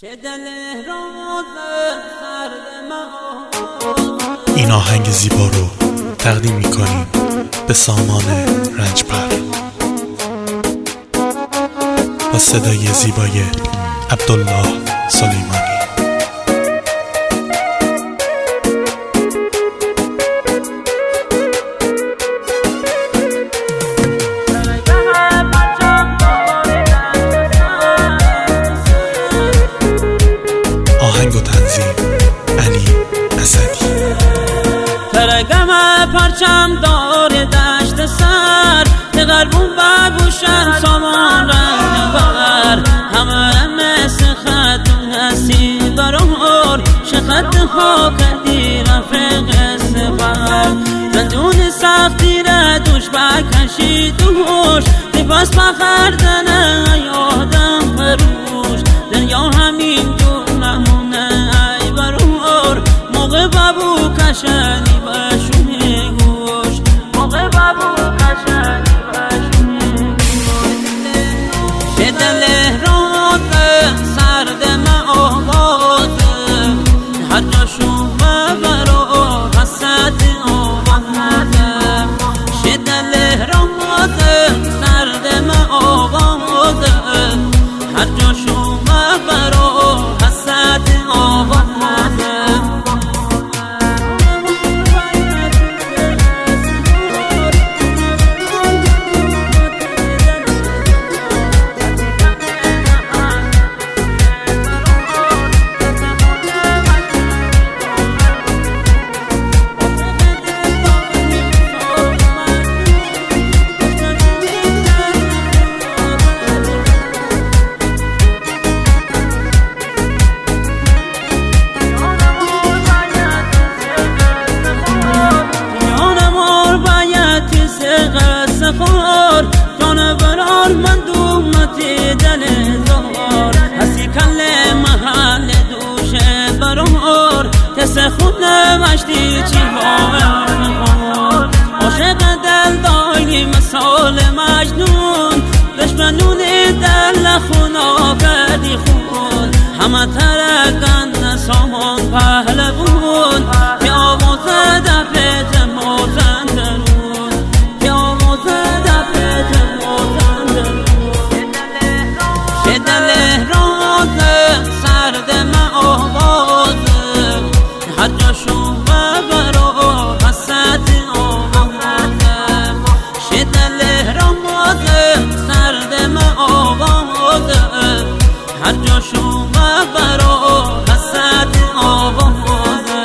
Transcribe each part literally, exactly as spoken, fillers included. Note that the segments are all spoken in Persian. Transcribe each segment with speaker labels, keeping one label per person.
Speaker 1: این آهنگ زیبا رو تقدیم میکنیم به سامان رنجبر با صدای زیبای عبدالله سلیمانی. آهنگ و تنظیم علی اسدی.
Speaker 2: ترگم پرچم دار دشت سر تقربون بگوشن سامان رنجبر همه مثل خط هستی برار شخط ها کردی رفق سفر زندون سختی را دوش بکشی دوش لباس بخردن یادم فروش دنیا همین دور نمونه ای برار موقع بابو کشنی بشونی گوش موقع بابو کشنی بشونی گوش چه دل راد سرد من آوازه هر جاشو ببرا حسد آوازه چه دل راد سرد من آوازه هر جاشو ببرا حسد آوازه سفار جان برار من دومتی دل زار هستی کل محل دوشه برار کس خود نمشتی چی باور عاشق دل دایی مثال مجنون دشمنون دل خونا کردی خون همه ترکن سامان پهلوون که آوازه دفت موزن درون هر جاشو ببرا حسد آوازه شدل رمازه سرد من آوازه هر جاشو ببرا حسد آوازه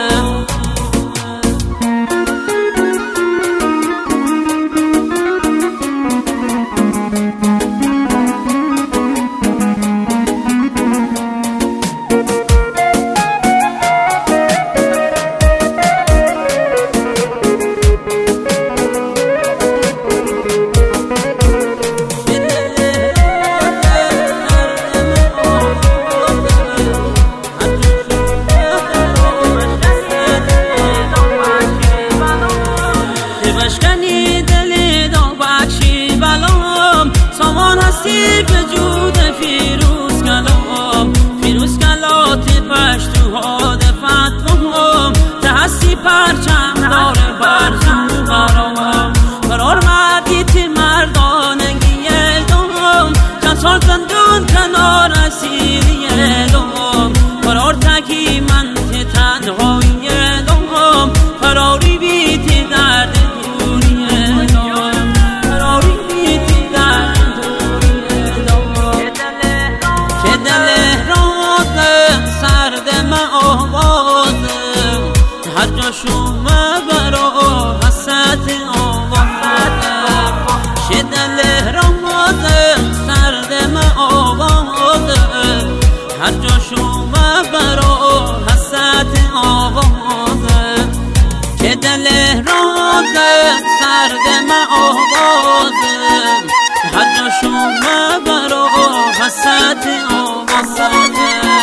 Speaker 2: بشکنی دل دو بخشی بلام سامان هستی به جود فیروز کلام فیروز کلات پشتوها دفت مهم که هستی پرچم داره برزن برام برار مردیتی مردانگی دوم چند سال زندون کنار اسیری دوم برار تکی من که تنهایی دوم فراری بیتی درد هر جاشو مبرا حسد آوازه شدل رمازه سرد من آوازه هر جاشو مبرا حسد آوازه شدل رمازه سرد من آوازه هر جاشو مبرا حسد آوازه